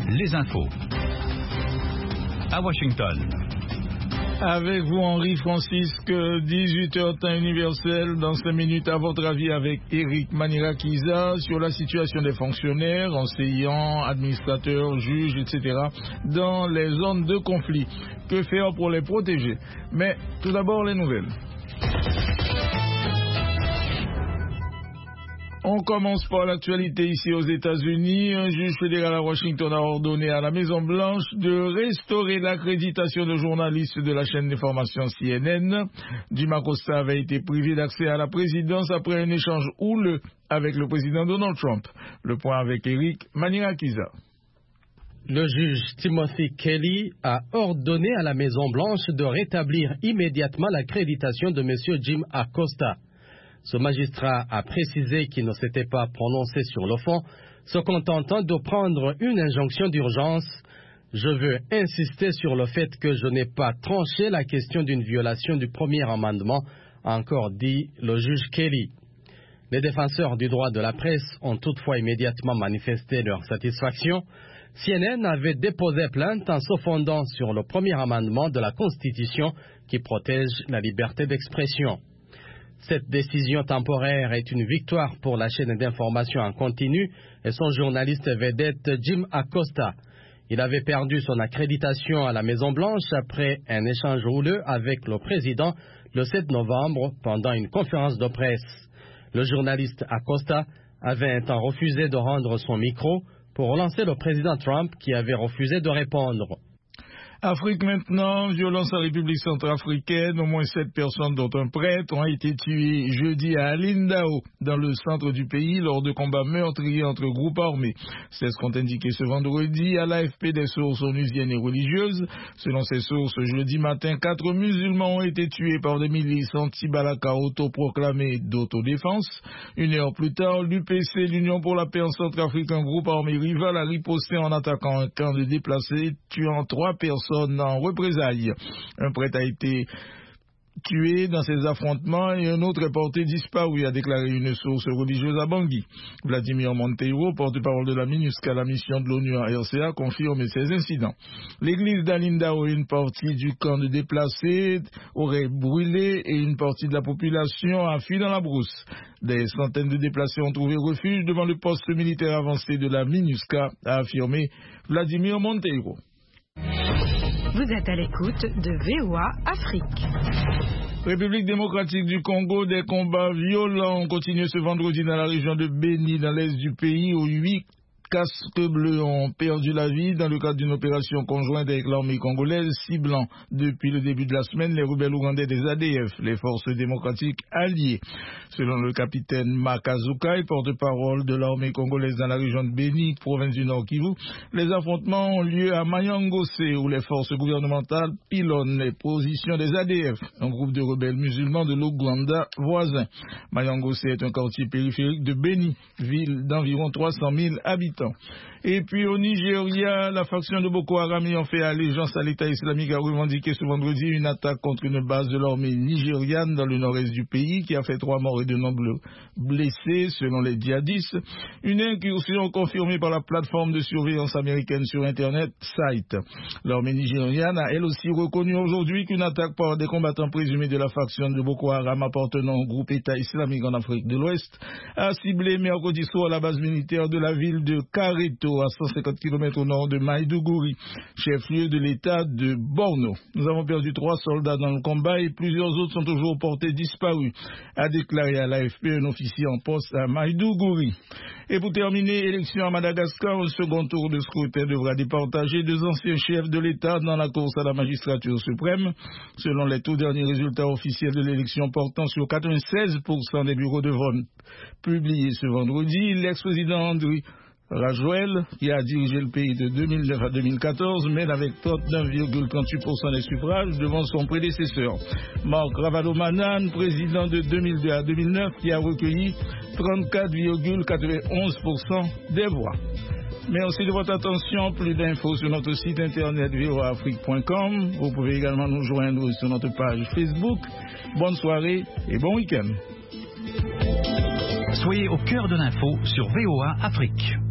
les infos. À Washington. Avec vous, Henri Francisque, 18h temps universel, dans 5 minutes, à votre avis, avec Eric Manirakiza, sur la situation des fonctionnaires, enseignants, administrateurs, juges, etc., dans les zones de conflit. Que faire pour les protéger? Mais tout d'abord, les nouvelles. On commence par l'actualité ici aux États-Unis. Un juge fédéral à Washington a ordonné à la Maison-Blanche de restaurer l'accréditation de journalistes de la chaîne d'information CNN. Jim Acosta avait été privé d'accès à la présidence après un échange houleux avec le président Donald Trump. Le point avec Eric Manirakiza. Le juge Timothy Kelly a ordonné à la Maison-Blanche de rétablir immédiatement l'accréditation de M. Jim Acosta. Ce magistrat a précisé qu'il ne s'était pas prononcé sur le fond, se contentant de prendre une injonction d'urgence. Je veux insister sur le fait que je n'ai pas tranché la question d'une violation du premier amendement, a encore dit le juge Kelly. Les défenseurs du droit de la presse ont toutefois immédiatement manifesté leur satisfaction. CNN avait déposé plainte en se fondant sur le premier amendement de la Constitution qui protège la liberté d'expression. Cette décision temporaire est une victoire pour la chaîne d'information en continu et son journaliste vedette Jim Acosta. Il avait perdu son accréditation à la Maison-Blanche après un échange houleux avec le président le 7 novembre pendant une conférence de presse. Le journaliste Acosta avait un temps refusé de rendre son micro pour relancer le président Trump qui avait refusé de répondre. Afrique maintenant, violence en République centrafricaine, au moins 7 personnes dont un prêtre ont été tuées jeudi à Alindao, dans le centre du pays, lors de combats meurtriers entre groupes armés. C'est ce qu'ont indiqué ce vendredi à l'AFP des sources onusiennes et religieuses. Selon ces sources, jeudi matin, 4 musulmans ont été tués par des milices anti-Balaka autoproclamées d'autodéfense. Une heure plus tard, l'UPC, l'Union pour la paix en Centrafrique, un groupe armé rival, a riposté en attaquant un camp de déplacés, tuant 3 personnes en représailles. Un prêtre a été tué dans ces affrontements et un autre est porté disparu, a déclaré une source religieuse à Bangui. Vladimir Monteiro, porte-parole de la MINUSCA, la mission de l'ONU en RCA, confirme ces incidents. L'église d'Alindao et une partie du camp de déplacés auraient brûlé et une partie de la population a fui dans la brousse. Des centaines de déplacés ont trouvé refuge devant le poste militaire avancé de la MINUSCA, a affirmé Vladimir Monteiro. Vous êtes à l'écoute de VOA Afrique. République démocratique du Congo, des combats violents ont continué ce vendredi dans la région de Beni, dans l'est du pays, où 8 casques bleus ont perdu la vie dans le cadre d'une opération conjointe avec l'armée congolaise, ciblant depuis le début de la semaine les rebelles ougandais des ADF, les forces démocratiques alliées. Selon le capitaine Makazukai, porte-parole de l'armée congolaise dans la région de Beni, province du Nord Kivu, les affrontements ont lieu à Mayangose, où les forces gouvernementales pilonnent les positions des ADF, un groupe de rebelles musulmans de l'Ouganda voisin. Mayangose est un quartier périphérique de Beni, ville d'environ 300 000 habitants. Et puis au Nigeria, la faction de Boko Haram ayant fait allégeance à l'État islamique a revendiqué ce vendredi une attaque contre une base de l'armée nigériane dans le nord-est du pays qui a fait 3 morts et de nombreux blessés selon les djihadistes. Une incursion confirmée par la plateforme de surveillance américaine sur Internet, Site. L'armée nigériane a elle aussi reconnu aujourd'hui qu'une attaque par des combattants présumés de la faction de Boko Haram appartenant au groupe État islamique en Afrique de l'Ouest a ciblé mercredi soir la base militaire de la ville de Kareto, à 150 km au nord de Maïdougouri, chef-lieu de l'État de Borno. Nous avons perdu 3 soldats dans le combat et plusieurs autres sont toujours portés disparus, a déclaré à l'AFP un officier en poste à Maïdougouri. Et pour terminer, élection à Madagascar, un second tour de scrutin devra départager 2 anciens chefs de l'État dans la course à la magistrature suprême. Selon les tout derniers résultats officiels de l'élection portant sur 96% des bureaux de vote publiés ce vendredi, l'ex-président Andry Rajoel, qui a dirigé le pays de 2009 à 2014, mène avec 39,38% des suffrages devant son prédécesseur, Marc Ravalomanane, président de 2002 à 2009, qui a recueilli 34,91% des voix. Merci de votre attention. Plus d'infos sur notre site internet voaafrique.com. Vous pouvez également nous joindre sur notre page Facebook. Bonne soirée et bon week-end. Soyez au cœur de l'info sur VOA Afrique.